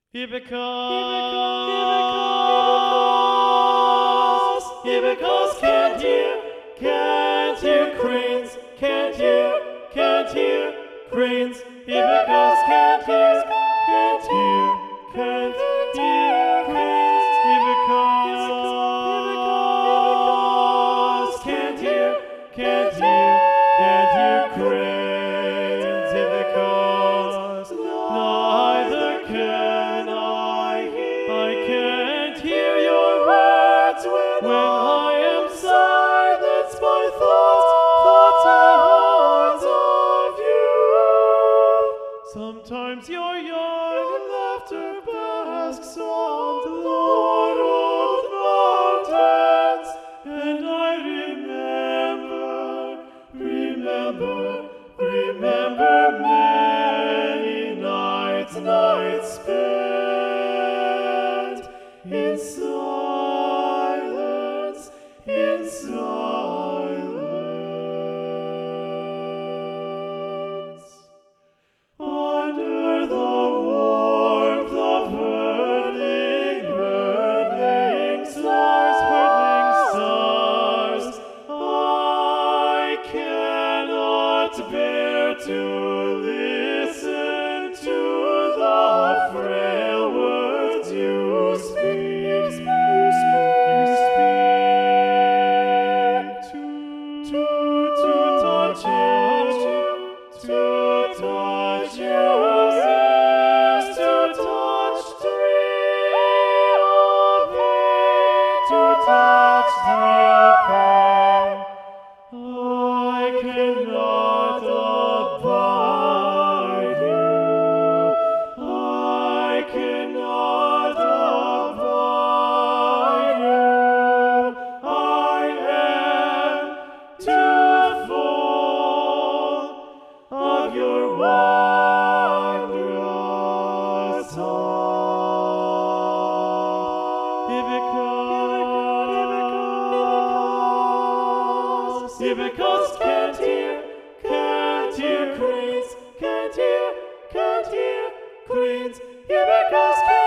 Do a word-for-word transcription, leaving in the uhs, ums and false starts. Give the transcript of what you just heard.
Because, because, can't you, can't you, cranes, can't you, can't you, cranes, because, can't you, can't you, can't you, cranes, because, can't you, can't you, can't you, cranes, because, neither can I, I can't hear your words when I am silenced by thoughts, thoughts and horns of you. Sometimes your yarn and laughter basks on the Lord of mountains, and I remember, remember, remember many nights, nights spent in silence, in silence. Under the warmth of hurtling, hurtling stars, hurtling stars, I cannot bear to listen to the frail words you speak, you speak, to, to, to touch you, to touch you, yes, to touch the real pain, to touch the real pain. I cannot abide you, I cannot abide you, I am too full of your wondrous heart. Because, because, can't hear, can't hear, cranes, can't hear, can't hear, cranes, because,